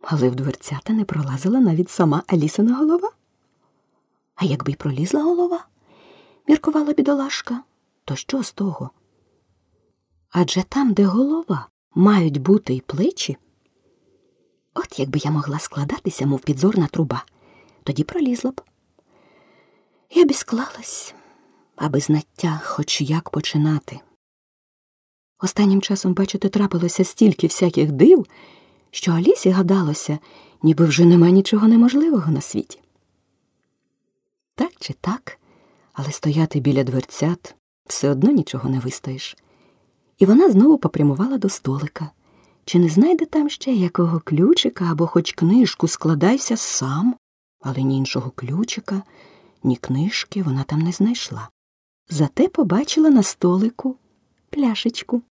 Але в дверцята не пролазила навіть сама Алісина голова. А якби й пролізла голова, міркувала бідолашка, то що з того? Адже там, де голова, мають бути й плечі. От якби я могла складатися, мов підзорна труба, тоді пролізла б. Я б і склалась, аби знаття хоч як починати. Останнім часом, бачите, трапилося стільки всяких див, що Алісі гадалося, ніби вже нема нічого неможливого на світі. Так чи так, але стояти біля дверцят все одно нічого не вистоїш. І вона знову попрямувала до столика. Чи не знайде там ще якого ключика або хоч книжку «Складайся сам», але ні іншого ключика, ні книжки вона там не знайшла. Зате побачила на столику пляшечку.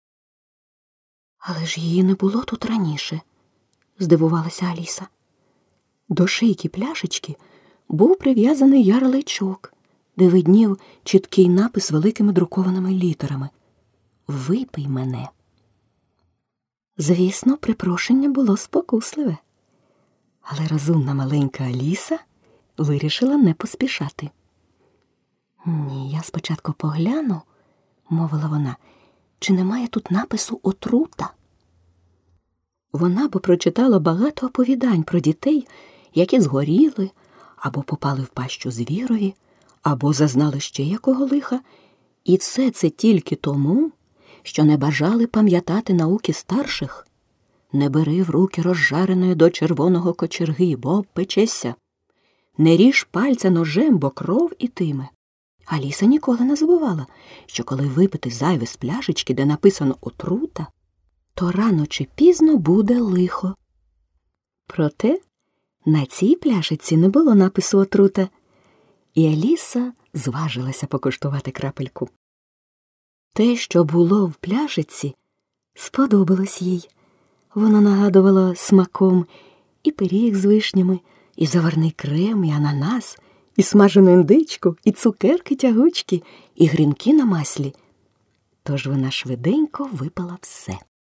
Але ж її не було тут раніше, здивувалася Аліса. До шийки пляшечки був прив'язаний ярличок, де виднів чіткий напис великими друкованими літерами «Випий мене». Звісно, припрошення було спокусливе. Але розумна маленька Аліса вирішила не поспішати. «Ні, я спочатку погляну», – мовила вона, – «чи немає тут напису «отрута»?» Вона б прочитала багато оповідань про дітей, які згоріли, або попали в пащу звірові, або зазнали ще якого лиха, і все це тільки тому, що не бажали пам'ятати науки старших. Не бери в руки розжареної до червоного кочерги, бо обпечешся. Не ріж пальця ножем, бо кров ітиме. Аліса ніколи не забувала, що коли випити зайве з пляшечки, де написано «отрута», то рано чи пізно буде лихо. Проте на цій пляшечці не було напису «отрута», і Аліса зважилася покуштувати крапельку. Те, що було в пляшечці, сподобалось їй. Воно нагадувало смаком і пиріг з вишнями, і заварний крем, і ананас, і смажену індичку, і цукерки тягучки, і грінки на маслі. Тож вона швиденько випила все.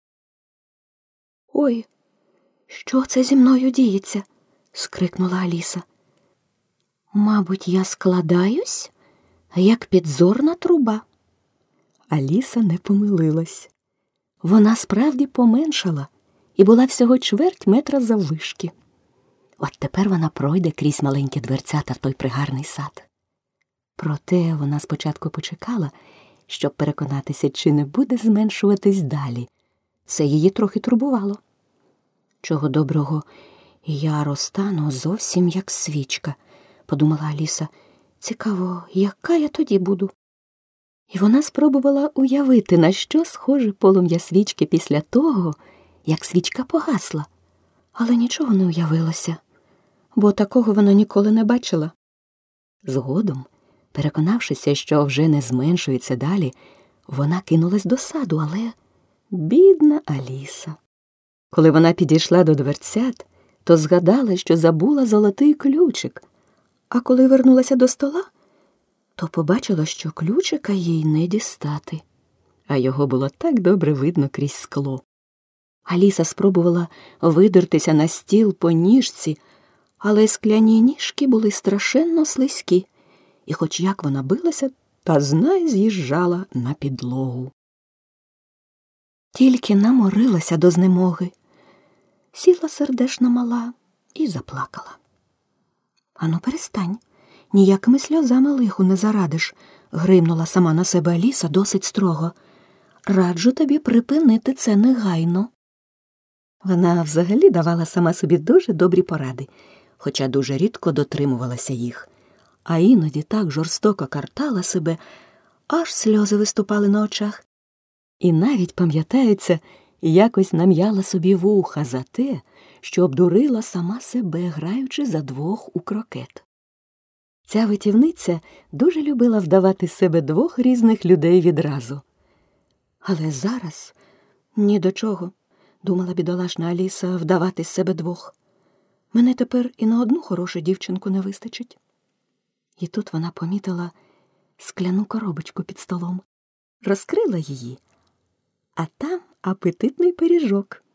«Ой, що це зі мною діється?» – скрикнула Аліса. «Мабуть, я складаюсь, як підзорна труба». Аліса не помилилась. Вона справді поменшала і була всього чверть метра заввишки. От тепер вона пройде крізь маленькі дверцята в той пригарний сад. Проте вона спочатку почекала, щоб переконатися, чи не буде зменшуватись далі. Це її трохи турбувало. «Чого доброго, я розтану зовсім як свічка», – подумала Аліса. «Цікаво, яка я тоді буду?» І вона спробувала уявити, на що схоже полум'я свічки після того, як свічка погасла. Але нічого не уявилося, бо такого вона ніколи не бачила. Згодом, переконавшися, що вже не зменшується далі, вона кинулась до саду, але бідна Аліса. Коли вона підійшла до дверцят, то згадала, що забула золотий ключик, а коли вернулася до стола, то побачила, що ключика їй не дістати, а його було так добре видно крізь скло. Аліса спробувала видертися на стіл по ніжці, але скляні ніжки були страшенно слизькі, і хоч як вона билася, та знай з'їжджала на підлогу. Тільки наморилася до знемоги, сіла сердешна мала і заплакала. «Ану, перестань, ніякими сльозами лиху не зарадиш», – гримнула сама на себе Аліса досить строго. «Раджу тобі припинити це негайно». Вона взагалі давала сама собі дуже добрі поради, хоча дуже рідко дотримувалася їх. А іноді так жорстоко картала себе, аж сльози виступали на очах. І навіть, пам'ятається, якось нам'яла собі вуха за те, що обдурила сама себе, граючи за двох у крокет. Ця витівниця дуже любила вдавати з себе двох різних людей відразу. Але зараз ні до чого, думала бідолашна Аліса, вдавати з себе двох. Мене тепер і на одну хорошу дівчинку не вистачить. І тут вона помітила скляну коробочку під столом, розкрила її, а там апетитний пиріжок.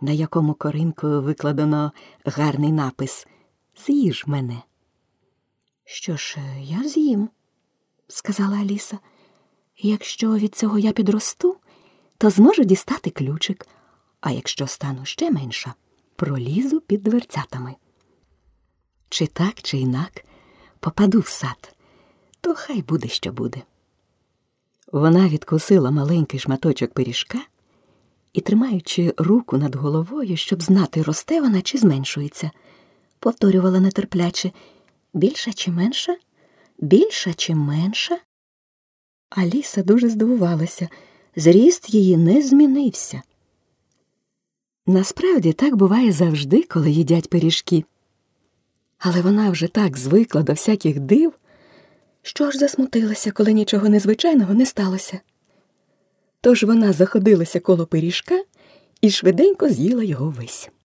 на якому коринкою викладено гарний напис «З'їж мене». «Що ж, я з'їм», – сказала Аліса. «Якщо від цього я підросту, то зможу дістати ключик, а якщо стану ще менша, пролізу під дверцятами. Чи так, чи інак, попаду в сад, то хай буде, що буде». Вона відкусила маленький шматочок пиріжка і, тримаючи руку над головою, щоб знати, росте вона чи зменшується, повторювала нетерпляче: «Більша чи менша? Більша чи менша?» Аліса дуже здивувалася. Зріст її не змінився. Насправді, так буває завжди, коли їдять пиріжки. Але вона вже так звикла до всяких див, що аж засмутилася, коли нічого незвичайного не сталося. Тож вона заходилася коло пиріжка і швиденько з'їла його весь.